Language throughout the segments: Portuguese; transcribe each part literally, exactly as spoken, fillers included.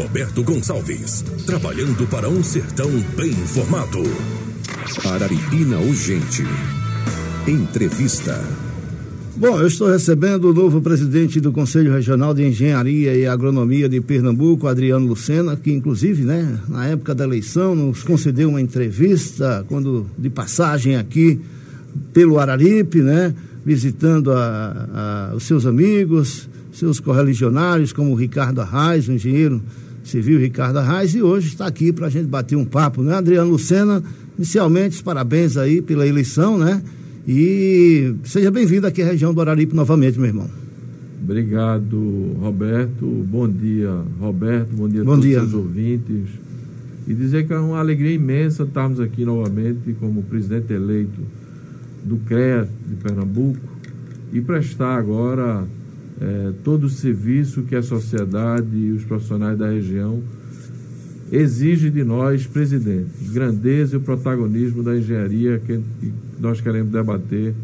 Roberto Gonçalves, trabalhando para um sertão bem informado. Araripina Urgente. Entrevista. Bom, eu estou recebendo o novo presidente do Conselho Regional de Engenharia e Agronomia de Pernambuco, Adriano Lucena, que inclusive, né, na época da eleição, nos concedeu uma entrevista, quando de passagem aqui pelo Araripe, né, visitando a, a, os seus amigos, seus correligionários, como o Ricardo Arraes, o engenheiro civil Ricardo Arraes, e hoje está aqui para a gente bater um papo, né, Adriano Lucena? Inicialmente, parabéns aí pela eleição, né? E seja bem-vindo aqui à região do Araripe novamente, meu irmão. Obrigado, Roberto. Bom dia, Roberto. Bom dia a Bom todos dia. os ouvintes. E dizer que é uma alegria imensa estarmos aqui novamente como presidente eleito do CREA de Pernambuco e prestar agora eh, todo o serviço que a sociedade e os profissionais da região exigem de nós, presidente. Grandeza e o protagonismo da engenharia que nós queremos debater,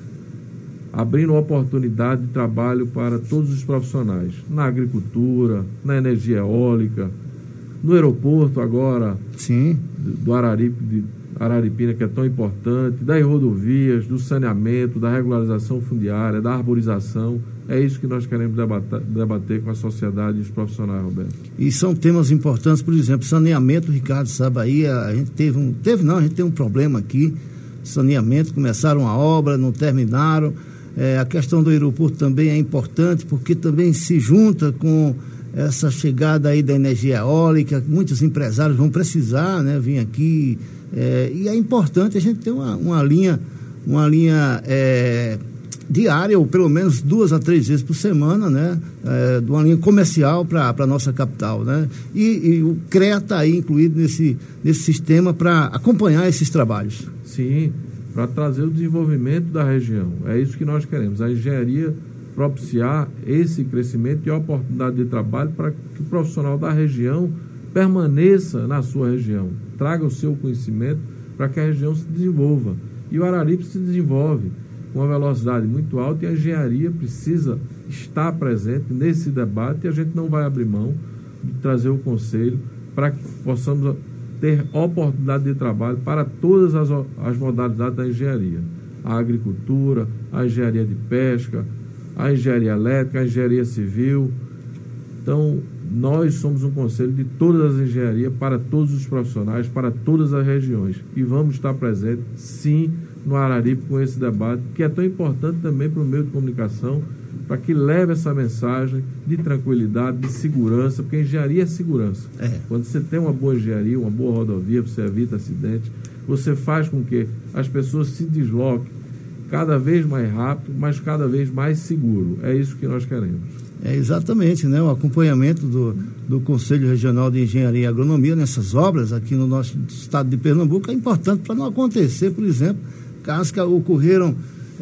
abrindo oportunidade de trabalho para todos os profissionais, na agricultura, na energia eólica, no aeroporto agora, sim, do Araripe, de Araripina, que é tão importante, das rodovias, do saneamento, da regularização fundiária, da arborização. É isso que nós queremos debater, debater com a sociedade e os profissionais, Roberto. E são temas importantes, por exemplo, saneamento, Ricardo sabe aí, a gente teve um, teve não, a gente tem um problema aqui, saneamento, começaram a obra, não terminaram, é, a questão do aeroporto também é importante, porque também se junta com essa chegada aí da energia eólica, muitos empresários vão precisar, né, vir aqui, é, e é importante a gente ter uma, uma linha, uma linha é, diária, ou pelo menos duas a três vezes por semana, né, é, de uma linha comercial para a nossa capital, né, e, e o CREA está aí incluído nesse, nesse sistema para acompanhar esses trabalhos. Sim, para trazer o desenvolvimento da região, é isso que nós queremos, a engenharia propiciar esse crescimento e a oportunidade de trabalho para que o profissional da região permaneça na sua região, traga o seu conhecimento para que a região se desenvolva. E o Araripe se desenvolve com uma velocidade muito alta e a engenharia precisa estar presente nesse debate e a gente não vai abrir mão de trazer o conselho para que possamos ter oportunidade de trabalho para todas as, as modalidades da engenharia. A agricultura, a engenharia de pesca, a engenharia elétrica, a engenharia civil. Então, nós somos um conselho de todas as engenharias para todos os profissionais, para todas as regiões. E vamos estar presentes, sim, no Araripe com esse debate, que é tão importante também para o meio de comunicação, para que leve essa mensagem de tranquilidade, de segurança, porque engenharia é segurança. É. Quando você tem uma boa engenharia, uma boa rodovia, você evita acidentes, você faz com que as pessoas se desloquem cada vez mais rápido, mas cada vez mais seguro. É isso que nós queremos. É exatamente, né? O acompanhamento do, do Conselho Regional de Engenharia e Agronomia nessas obras aqui no nosso estado de Pernambuco é importante para não acontecer, por exemplo, casos que ocorreram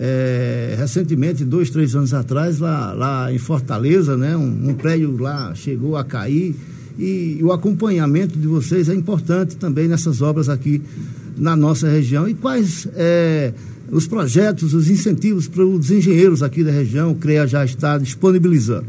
é, recentemente, dois, três anos atrás, lá, lá em Fortaleza, né? Um, um prédio lá chegou a cair e, e o acompanhamento de vocês é importante também nessas obras aqui na nossa região. E quais é, os projetos, os incentivos para os engenheiros aqui da região, o CREA já está disponibilizando?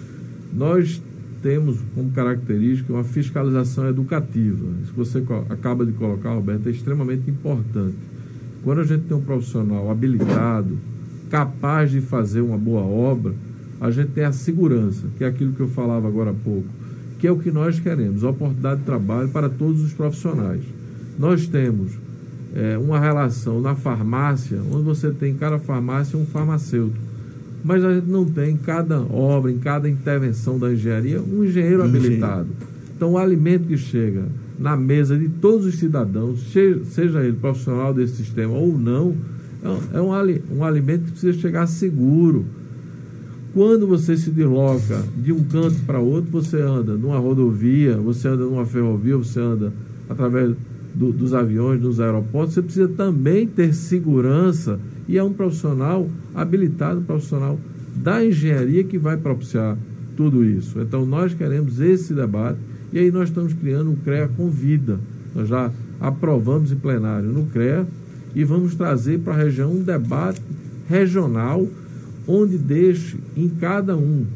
Nós temos como característica uma fiscalização educativa. Isso que você acaba de colocar, Roberto, é extremamente importante. Quando a gente tem um profissional habilitado, capaz de fazer uma boa obra, a gente tem a segurança, que é aquilo que eu falava agora há pouco, que é o que nós queremos, oportunidade de trabalho para todos os profissionais. Nós temos é, uma relação na farmácia, onde você tem em cada farmácia um farmacêutico, mas a gente não tem em cada obra, em cada intervenção da engenharia, um engenheiro habilitado. Então, o alimento que chega na mesa de todos os cidadãos, seja ele profissional desse sistema ou não, é um, um alimento que precisa chegar seguro. Quando você se desloca de um canto para outro, você anda numa rodovia, você anda numa ferrovia, você anda através do, dos aviões, dos aeroportos, você precisa também ter segurança e é um profissional habilitado, um profissional da engenharia que vai propiciar tudo isso. Então, nós queremos esse debate e aí nós estamos criando um CREA com vida. Nós já aprovamos em plenário no CREA e vamos trazer para a região um debate regional onde deixe em cada um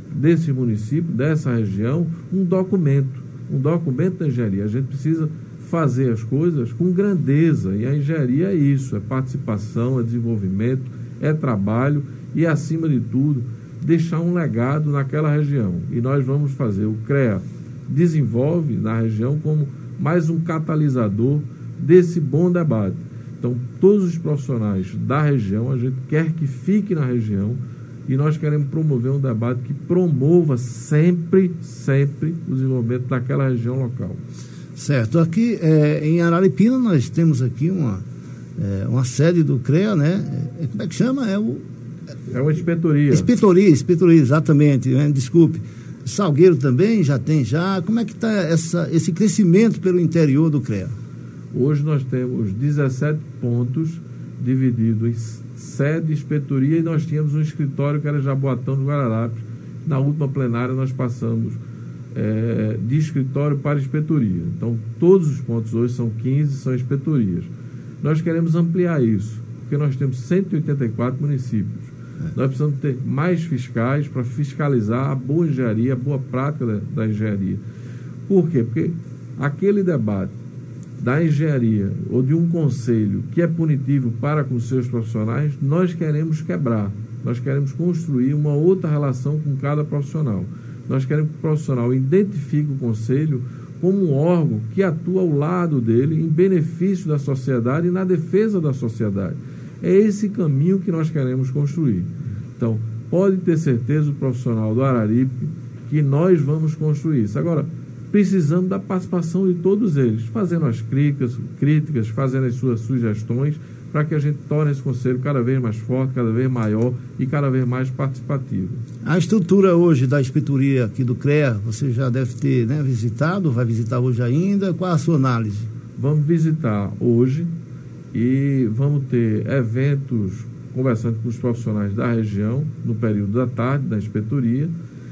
desse município, dessa região, um documento, um documento da engenharia. A gente precisa fazer as coisas com grandeza, e a engenharia é isso, é participação, é desenvolvimento, é trabalho e, acima de tudo, deixar um legado naquela região. E nós vamos fazer, o CREA desenvolve na região como mais um catalisador desse bom debate. Então, todos os profissionais da região, a gente quer que fique na região, e nós queremos promover um debate que promova sempre, sempre o desenvolvimento daquela região local. Certo. Aqui é, em Araripina nós temos aqui uma, é, uma sede do CREA, né? É, como é que chama? É, o, é uma inspetoria. Inspetoria, inspetoria, exatamente. Né? Desculpe. Salgueiro também já tem já. Como é que está esse crescimento pelo interior do CREA? Hoje nós temos dezessete pontos divididos em sede, inspetoria, e nós tínhamos um escritório que era Jaboatão do Guararapes. Na última plenária nós passamos é, de escritório para inspetoria. Então, todos os pontos hoje são quinze, são inspetorias. Nós queremos ampliar isso, porque nós temos cento e oitenta e quatro municípios. É. Nós precisamos ter mais fiscais para fiscalizar a boa engenharia, a boa prática da, da engenharia. Por quê? Porque aquele debate da engenharia ou de um conselho que é punitivo para com seus profissionais, nós queremos quebrar. Nós queremos construir uma outra relação com cada profissional. Nós queremos que o profissional identifique o conselho como um órgão que atua ao lado dele em benefício da sociedade e na defesa da sociedade. É esse caminho que nós queremos construir. Então, pode ter certeza o profissional do Araripe que nós vamos construir isso. Agora, precisamos da participação de todos eles, fazendo as críticas, críticas, fazendo as suas sugestões, para que a gente torne esse conselho cada vez mais forte, cada vez maior e cada vez mais participativo. A estrutura hoje da inspetoria aqui do CREA, você já deve ter, né, visitado, vai visitar hoje ainda. Qual a sua análise? Vamos visitar hoje e vamos ter eventos conversando com os profissionais da região no período da tarde da inspetoria.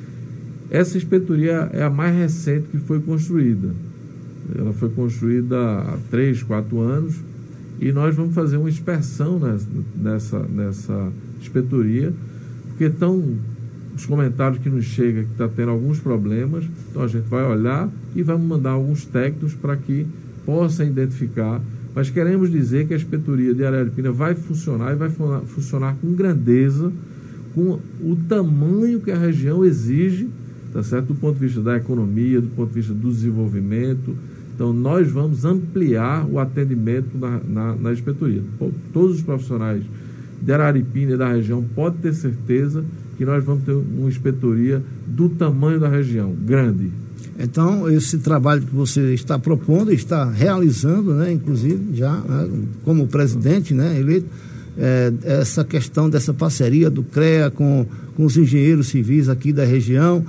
Essa inspetoria é a mais recente que foi construída. Ela foi construída há três, quatro anos, e nós vamos fazer uma inspeção nessa, nessa inspetoria, porque estão os comentários que nos chegam que está tendo alguns problemas. Então a gente vai olhar e vamos mandar alguns técnicos para que possa identificar. Mas queremos dizer que a inspetoria de Araripina vai funcionar e vai funcionar com grandeza, com o tamanho que a região exige, tá certo? Do ponto de vista da economia, do ponto de vista do desenvolvimento. Então, nós vamos ampliar o atendimento na, na, na inspetoria. Todos os profissionais de Araripina e da região podem ter certeza que nós vamos ter uma inspetoria do tamanho da região, grande. Então, esse trabalho que você está propondo, está realizando, né, inclusive, já, né, como presidente, né, eleito, é, essa questão dessa parceria do CREA com, com os engenheiros civis aqui da região.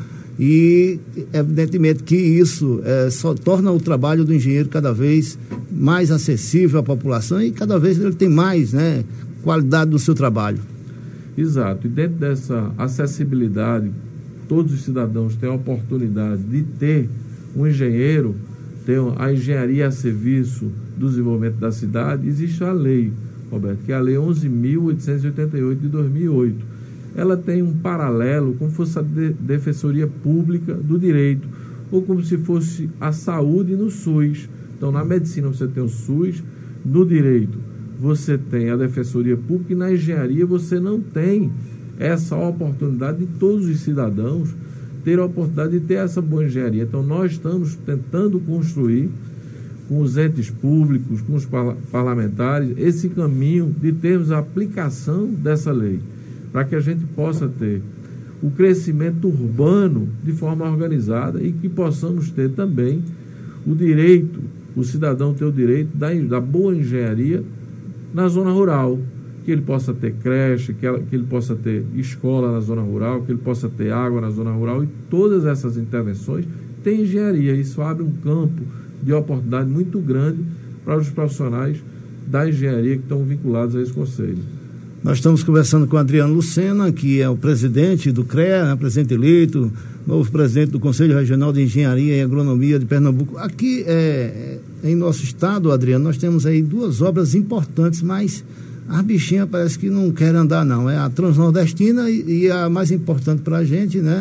E, evidentemente, que isso é, só torna o trabalho do engenheiro cada vez mais acessível à população e cada vez ele tem mais, né, qualidade do seu trabalho. Exato. E dentro dessa acessibilidade, todos os cidadãos têm a oportunidade de ter um engenheiro, ter a engenharia a serviço do desenvolvimento da cidade. Existe a lei, Roberto, que é a Lei onze mil oitocentos e oitenta e oito de dois mil e oito. Ela tem um paralelo como se fosse a de, Defensoria Pública do Direito, ou como se fosse a saúde no SUS. Então, na medicina você tem o SUS, no direito você tem a Defensoria Pública, e na engenharia você não tem essa oportunidade de todos os cidadãos ter a oportunidade de ter essa boa engenharia. Então, nós estamos tentando construir com os entes públicos, com os parlamentares, esse caminho de termos a aplicação dessa lei, para que a gente possa ter o crescimento urbano de forma organizada e que possamos ter também o direito, o cidadão ter o direito da, da boa engenharia na zona rural, que ele possa ter creche, que, ela, que ele possa ter escola na zona rural, que ele possa ter água na zona rural, e todas essas intervenções têm engenharia. Isso abre um campo de oportunidade muito grande para os profissionais da engenharia que estão vinculados a esse conselho. Nós estamos conversando com Adriano Lucena, que é o presidente do CREA, né, presidente eleito, novo presidente do Conselho Regional de Engenharia e Agronomia de Pernambuco. Aqui é, em nosso estado, Adriano, nós temos aí duas obras importantes, mas as bichinhas parece que não querem andar, não. É a Transnordestina e, e a mais importante para a gente, né,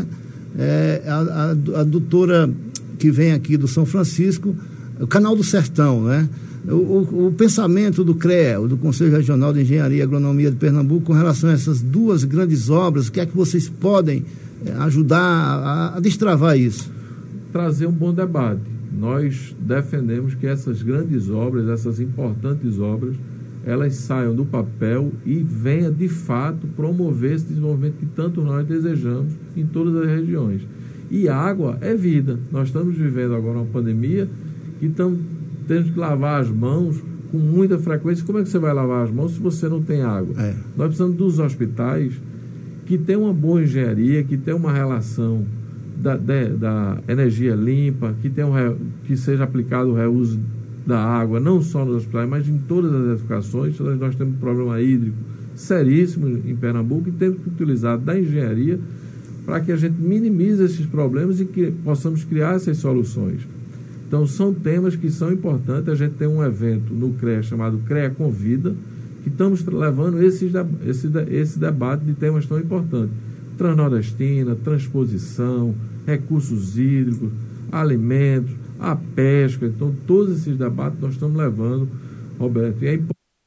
é, a, a, a doutora que vem aqui do São Francisco, o Canal do Sertão, né? O, o, o pensamento do C R E A, do Conselho Regional de Engenharia e Agronomia de Pernambuco, com relação a essas duas grandes obras, o que é que vocês podem é, ajudar a, a destravar isso? Trazer um bom debate. Nós defendemos que essas grandes obras, essas importantes obras, elas saiam do papel e venha de fato promover esse desenvolvimento que tanto nós desejamos em todas as regiões. E água é vida. Nós estamos vivendo agora uma pandemia e estamos tendo que lavar as mãos com muita frequência. Como é que você vai lavar as mãos se você não tem água? É. Nós precisamos dos hospitais que tenham uma boa engenharia, que tenham uma relação da, da, da energia limpa, que, tenham, que seja aplicado o reuso da água, não só nos hospitais, mas em todas as edificações. Nós temos um problema hídrico seríssimo em Pernambuco e temos que utilizar da engenharia para que a gente minimize esses problemas e que possamos criar essas soluções. Então, são temas que são importantes. A gente tem um evento no C R E A chamado C R E A Convida, que estamos levando esse, esse, esse debate de temas tão importantes. Transnordestina, transposição, recursos hídricos, alimentos, a pesca. Então, todos esses debates nós estamos levando, Roberto. E é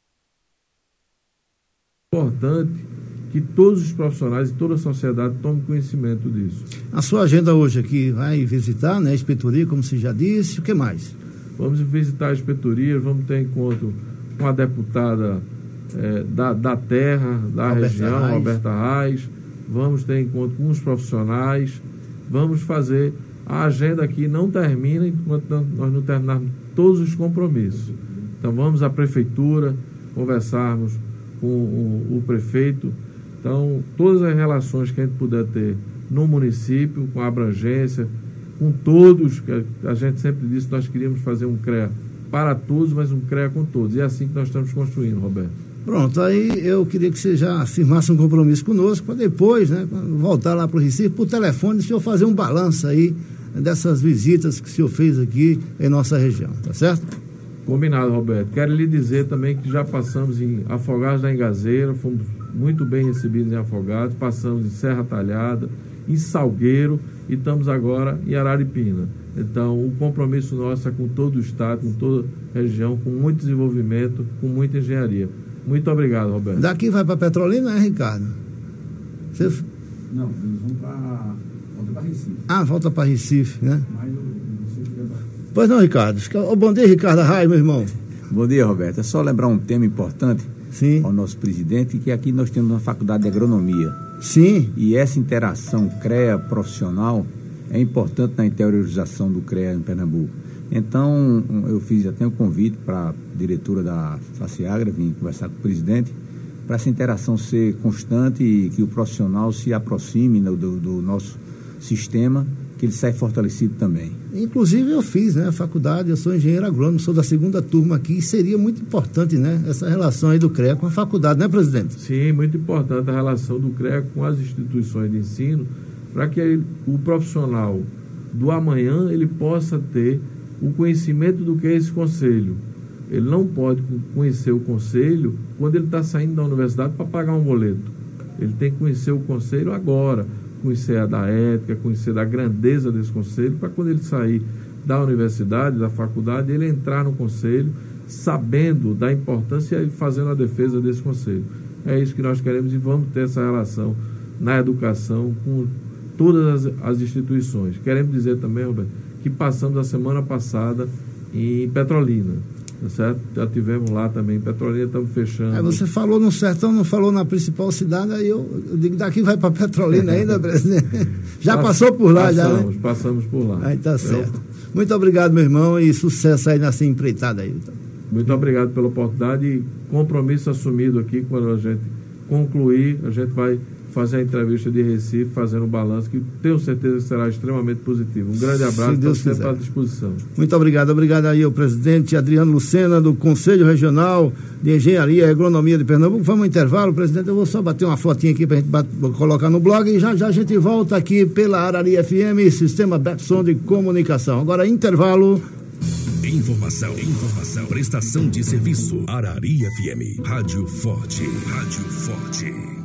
importante que todos os profissionais e toda a sociedade tomem conhecimento disso. A sua agenda hoje aqui vai visitar, né, a inspetoria, como você já disse, o que mais? Vamos visitar a inspetoria, vamos ter encontro com a deputada é, da, da terra, da Alberta região, Reis. Alberta Reis, vamos ter encontro com os profissionais, vamos fazer, a agenda aqui não termina enquanto nós não terminarmos todos os compromissos. Então vamos à prefeitura, conversarmos com o, o prefeito. Então, todas as relações que a gente puder ter no município, com a abrangência, com todos, que a gente sempre disse que nós queríamos fazer um C R E A para todos, mas um C R E A com todos. E é assim que nós estamos construindo, Roberto. Pronto, aí eu queria que você já firmasse um compromisso conosco, para depois, né, voltar lá para o Recife, por telefone, o senhor fazer um balanço aí dessas visitas que o senhor fez aqui em nossa região, tá certo? Combinado, Roberto. Quero lhe dizer também que já passamos em Afogados da Engazeira, fomos muito bem recebidos em Afogados, passamos em Serra Talhada, em Salgueiro e estamos agora em Araripina. Então, o compromisso nosso é com todo o estado, com toda a região, com muito desenvolvimento, com muita engenharia. Muito obrigado, Roberto. Daqui vai para Petrolina, né, Ricardo? Você... Não, eles vão para... volta para Recife. Ah, volta para Recife, né? Mas eu não sei se vai... Pois não, Ricardo. Bom dia, Ricardo Arraes, meu irmão. Bom dia, Roberto. É só lembrar um tema importante. Sim. Ao nosso presidente, que aqui nós temos uma faculdade de agronomia. Sim. E essa interação C R E A profissional é importante na interiorização do C R E A em Pernambuco. Então, eu fiz até um convite para a diretora da FACEAGRA, vim conversar com o presidente, para essa interação ser constante e que o profissional se aproxime do, do nosso sistema, que ele sai fortalecido também. Inclusive eu fiz, né, a faculdade, eu sou engenheiro agrônomo, sou da segunda turma aqui, e seria muito importante, né, essa relação aí do C R E A com a faculdade, né, presidente? Sim, muito importante a relação do C R E A com as instituições de ensino, para que ele, o profissional do amanhã, ele possa ter o conhecimento do que é esse conselho. Ele não pode conhecer o conselho quando ele está saindo da universidade para pagar um boleto. Ele tem que conhecer o conselho agora, conhecer a da ética, conhecer da grandeza desse conselho, para quando ele sair da universidade, da faculdade, ele entrar no conselho sabendo da importância e fazendo a defesa desse conselho. É isso que nós queremos e vamos ter essa relação na educação com todas as, as instituições. Queremos dizer também, Roberto, que passamos a semana passada em Petrolina. Certo? Já tivemos lá também em Petrolina, estamos fechando. Aí você falou no sertão, não falou na principal cidade, aí eu, eu digo, daqui vai para Petrolina ainda, presidente. Já Pass, passou por lá, passamos, já, né? Passamos por lá. Aí tá certo. Eu... Muito obrigado, meu irmão, e sucesso aí nessa empreitada aí. Muito obrigado pela oportunidade e compromisso assumido aqui, quando a gente concluir, a gente vai fazer a entrevista de Recife, fazendo um balanço que tenho certeza que será extremamente positivo. Um grande abraço, estou sempre à disposição. Muito obrigado. Obrigado aí ao presidente Adriano Lucena, do Conselho Regional de Engenharia e Agronomia de Pernambuco. Vamos ao intervalo, presidente. Eu vou só bater uma fotinha aqui para a gente bate, colocar no blog e já já a gente volta aqui pela Arari F M, Sistema Betson de Comunicação. Agora, intervalo. Informação, informação, prestação de serviço. Arari F M, Rádio Forte, Rádio Forte.